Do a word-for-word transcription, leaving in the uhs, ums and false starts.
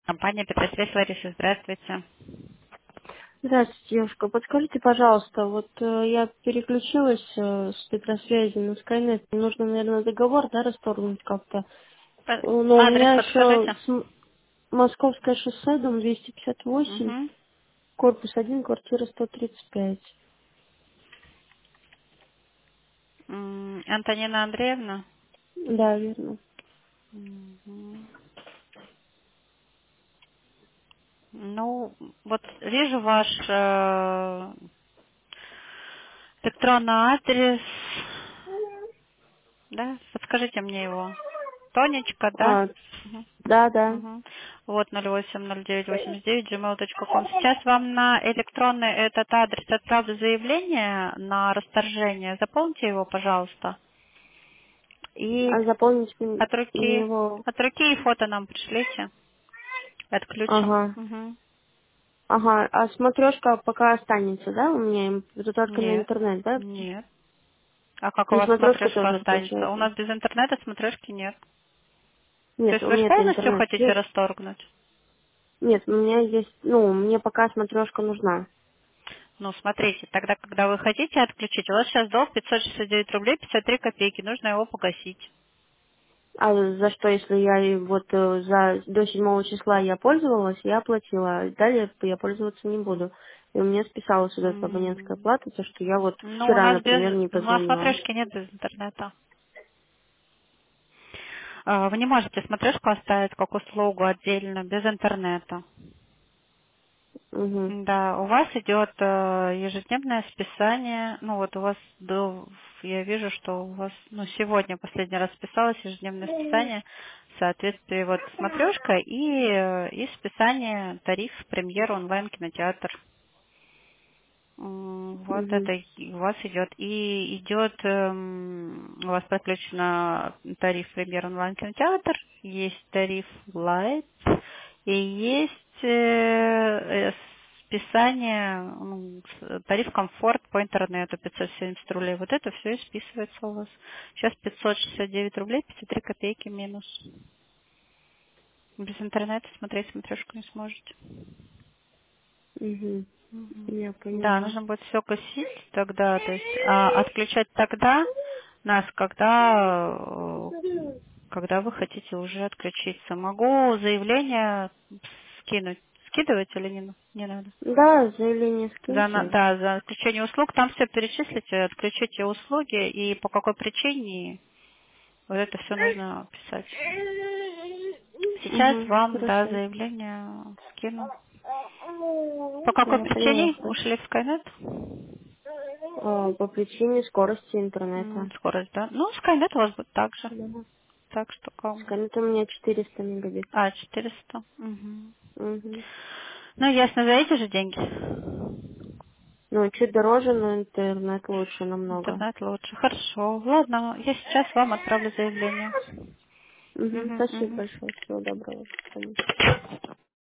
Компания Петросвязь, Лариса, здравствуйте. Здравствуйте, девушка. Подскажите, пожалуйста, вот э, я переключилась э, с Петросвязи на Скайнет. Мне нужно, наверное, договор, да, расторгнуть как-то. По- Э, Но у Адрес меня еще подскажите. с М- Московское шоссе, дом двести пятьдесят восемь, Угу. корпус один, квартира сто тридцать пять. М, Антонина Андреевна. Да, верно. Мгм. Ну, вот вижу ваш э, электронный адрес. Да, подскажите мне его. Тонечка, да? А, да, да. Мгм. Вот ноль восемь ноль девять восемьдесят девять gmail точка com. Сейчас вам на электронный этот адрес отправлю заявление на расторжение. Заполните его, пожалуйста. И А заполнить м- от мне руки, его... от руки и фото нам пришлите. Отключим. Ага. Мгм. Ага. А смотрешка пока останется, да, у меня? Это только на Нет, интернет, да? нет. А как у И вас смотрешка смотрешка тоже, останется? У получается. нас без интернета смотрешки нет. То Нет, есть у вы же меня-то полностью интернет хотите есть. расторгнуть? Нет, у меня есть, ну, мне пока смотрешка нужна. Ну, смотрите, тогда, когда вы хотите отключить, у вас сейчас долг пятьсот шестьдесят девять рублей пятьдесят три копейки, нужно его погасить. А за что, если я и вот э, за до седьмого числа я пользовалась, я оплатила, а далее я пользоваться не буду. И у меня списалась вот эта абонентская М. плата, то, что я вот Ну, у вчера, нас например, без, не у нас позвонила. смотрешки нет без интернета. А, Вы не можете смотрешку оставить как услугу отдельно, без интернета. Угу, Да, у вас идет э, ежедневное списание. Ну вот у вас до, я вижу, что у вас, ну сегодня последний раз списалось ежедневное списание в соответствии вот смотрешка и, э, и списание тариф премьер онлайн кинотеатр. М, Вот угу, это и у вас идет. И идет, эм, у вас подключено тариф премьер онлайн кинотеатр, есть тариф Light и есть э, э, списание, ну, с- тариф комфорт по интернету пятьсот семьдесят рублей. Вот это все и списывается у вас. Сейчас пятьсот шестьдесят девять рублей пятьдесят три копейки минус. Без интернета смотреть смотрешку не сможете. угу. Мгм. Я Да, поняла. нужно будет все косить тогда, то есть а, отключать тогда нас, когда, э, когда вы хотите уже отключиться. Могу заявление скинуть. Скидывать или не, на- не надо? Да, заявление За, на- скиньте. да, за отключение услуг. Там все перечислите, отключите услуги и по какой причине. Вот это все нужно писать. Сейчас Угу, вам, да, хорошо. заявление скину. По какой Я поняла, причине хорошо. ушли в Скайнет? А, по причине скорости М, интернета. Скорость, да? Ну, Скайнет у вас будет так же. Да. Так что как бы. Скайнет у меня четыреста мегабит. А, четыреста. Мгм. Угу. Ну, ясно, за эти же деньги. Ну, чуть дороже, но интернет лучше намного. Интернет лучше. Хорошо. Ладно, я сейчас вам отправлю заявление. Угу, Мгм, спасибо мгм. большое. Всего доброго. До свидания.